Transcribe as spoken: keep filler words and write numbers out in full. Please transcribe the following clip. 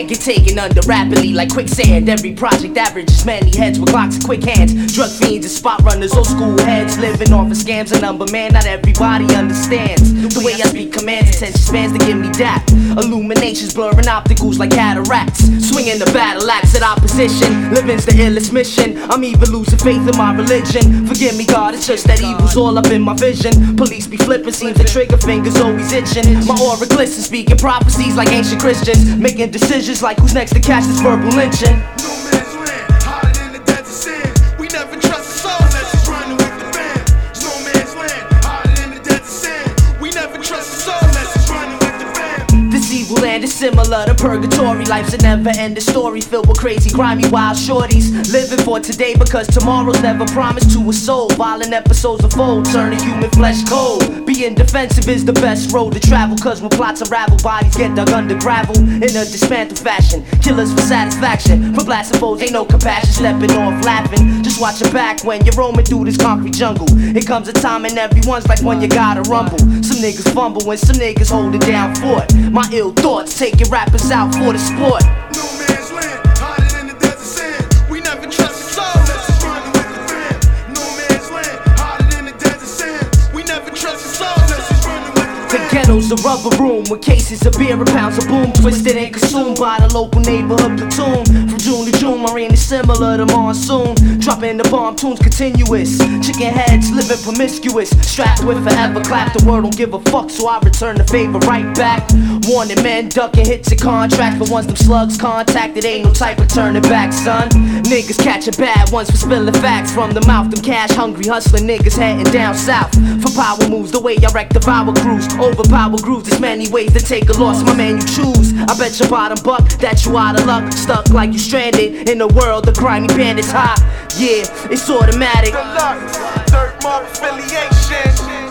land get taken under rapidly like quicksand. Every project averages many heads with Glocks and quick hands. Drug fiends and spot runners, old school heads living off of scams and number. Man, not everybody understands the way I speak commands. Attention spans to give me dap. Illuminations blurring opticals like cataracts. Swinging the battle axe at opposition. Living's the illest mission. I'm even losing faith in my religion. Forgive me, God, it's just that evil's all up in my vision. Police be flipping, seems the trigger finger's always itching. My aura glistens, speaking prophecies like ancient Christians. Making decisions like who's next to catch this verbal lynching. No man's land, hotter than the desert sand. We never trust a soul unless it's running with the fam. No man's land, hotter than the desert sand. We never trust a soul unless it's running with the fam. This evil land is similar to purgatory. Life's a never-ending story filled with crazy, grimy, wild shorties. Living for today because tomorrow's never promised to a soul. Violent episodes unfold, turning human flesh cold. Being defensive is the best road to travel, cause when plots unravel, bodies get dug under gravel in a dismantled fashion. Killers for satisfaction, for blasting foes ain't no compassion. Stepping off laughing, just watch your back when you're roaming through this concrete jungle. It comes a time and everyone's like when you gotta rumble. Some niggas fumble and some niggas hold it down for it. My ill thoughts taking rappers out for the sport. No man's land, hotter than the desert sand. We never trust a soul unless it's running with the fam. No man's land, hotter than the desert sand. We never trust a soul unless it's running with the fam. The ghetto's a rubber room with cases of beer and pounds of boom, twisted and consumed by the local neighborhood platoon. From June to June, my rain is similar to monsoon. Dropping the bomb tunes continuous. Chicken heads living promiscuous, strapped with forever clap. The world don't give a fuck, so I return the favor right back. Warning men ducking hits and contracts, but once them slugs contacted, ain't no type of turning back, son. Niggas catching bad ones for spilling facts from the mouth. Them cash hungry hustling niggas heading down south for power moves. The way I wreck the power crews, overpower grooves. There's many ways to take a loss, my man, you choose. I bet your bottom buck that you out of luck, stuck like you stranded in a world of grimy bandits high. Yeah, it's automatic. Good luck, dirt mob affiliation.